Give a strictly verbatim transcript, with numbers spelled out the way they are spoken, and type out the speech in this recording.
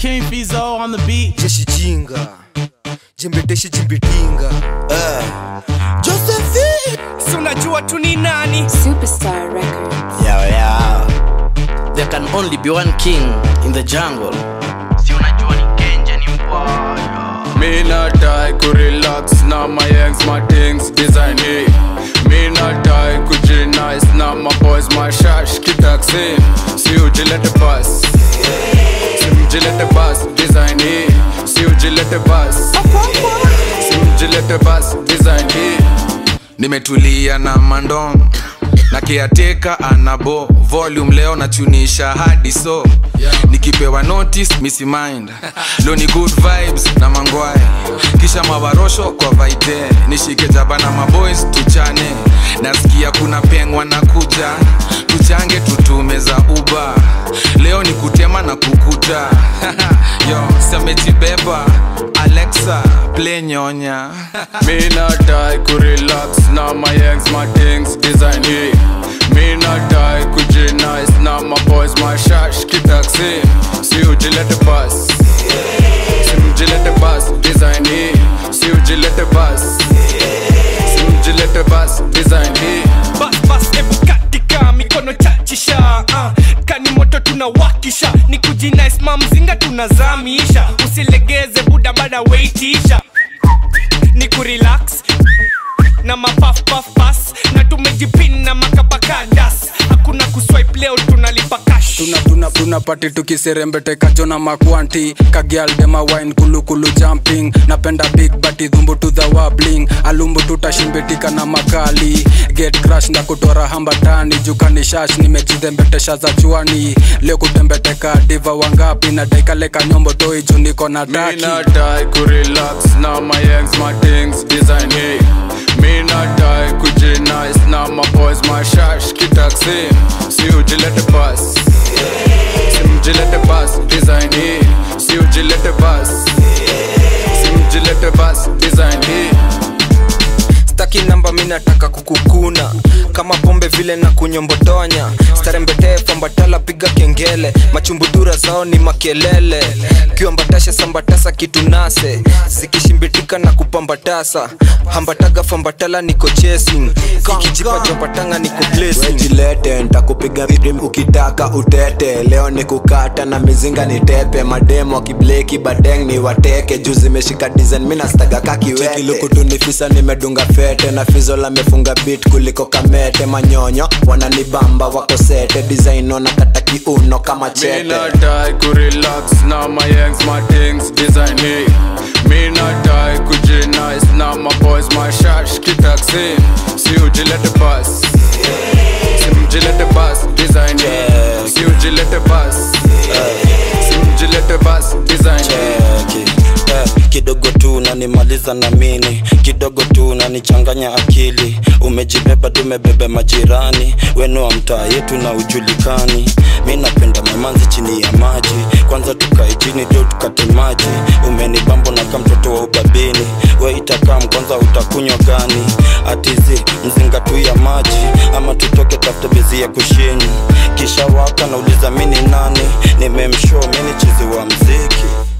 King Fizo on the beat. Jeshi jinga, jimbe deshi jimbe dinga. Uh. Josephine, si unajua tu ni nani? Superstar Records. Yeah, yeah. There can only be one king in the jungle. Si unajua ni Kenja ni mbaya. Me not die ku relax na my ex my things design it. Me not die ku G nice na my boys my shash kitaxi. Si ujilete pass. Si ujilete pass design it. Si ujilete pass. Si ujilete pass design it. Nimetulia na mandom na kiateka anabo volume leo na tunisha hadi so nikipewa notice missy mind leo ni good vibes na mangwaya kisha mawarosho kwa vaite nishike jaba na maboys tuchane nasikia kuna pengwa na kuja tuchange tutume za uba leo ni kutema na kukuta yo samejibeba Alexa play nyonya. Me not die ku relax na my ex my things design it. Me not die ku G nice na my boys my shash kitaxi. Si ujilete pass. Si ujilete pass design it. Si ujilete pass. Si ujilete pass design it. Bas bas ebu katika mikono chachisha uh, kani moto tunawakisha ni kujinice mamzinga tunazamisha usilegeze buda bada waitisha ni kurelax na mapaf paf pass na tumejipin na makapakadas hakuna kuswipe leo tunalipa cash tuna tuna tuna party tukiserembete kajona makwanti kagial dema wine kulu kulu jumping napenda big bati dhumbu to the wobbling alumbu tutashimbetika na makali get crash na kutora hambatani jukani shash nimejidhembetesha za chuani leo kutembeteka diva wangapi na daika leka nyombo toi juniko na daki. Me not die ku relax na my ex my things design it. Me not die ku G nice na my boys my shash kitaxi. Si ujilete pass. Si ujilete pass design it. Si ujilete pass. Si ujilete pass design it. staki namba mina taka kukukuna kama pombe vile na kunyombotonya starembete fambatala piga kengele machumbudura zao ni makelele kiwambatasha sambatasa kitunase zikishimbitika na kupambatasa hambataga fambatala niko chasing kikijipa jopatanga niko blessing wejilete ntakupiga rim ukitaka utete leo ni kukata na mizinga ni tepe mademo kibleki badeng ni wateke juu zimeshika design mina staga kakiwete chikilukutunifisa nimedunga fete na fizola mefunga beat kuliko kamete manyonyo wananibamba wako sete design ona kata kiuno kama chete. Me not die ku relax na my ex my things design it. Me not die ku G nice na my boys my shash kitaxi. Si ujilete pass. Si ujilete pass design it. Si ujilete pass. Si ujilete pass design it. Kidogo tu unanimaliza na mini, kidogo tu unanichanganya akili. Umejibeba tumebebe majirani, wenu wa mtaa yetu na ujulikani. Mimi napenda mamanzi chini ya maji, kwanza tukae chini ndio tukate maji. Umenibambo na kama mtoto wa ubabini, we itakam kwanza utakunywa gani? Atizi mzinga tu ya maji, ama tutoke tafuta bezi ya kushini. Kisha waka nauliza mimi nani, nimemshow mimi chizi wa mziki.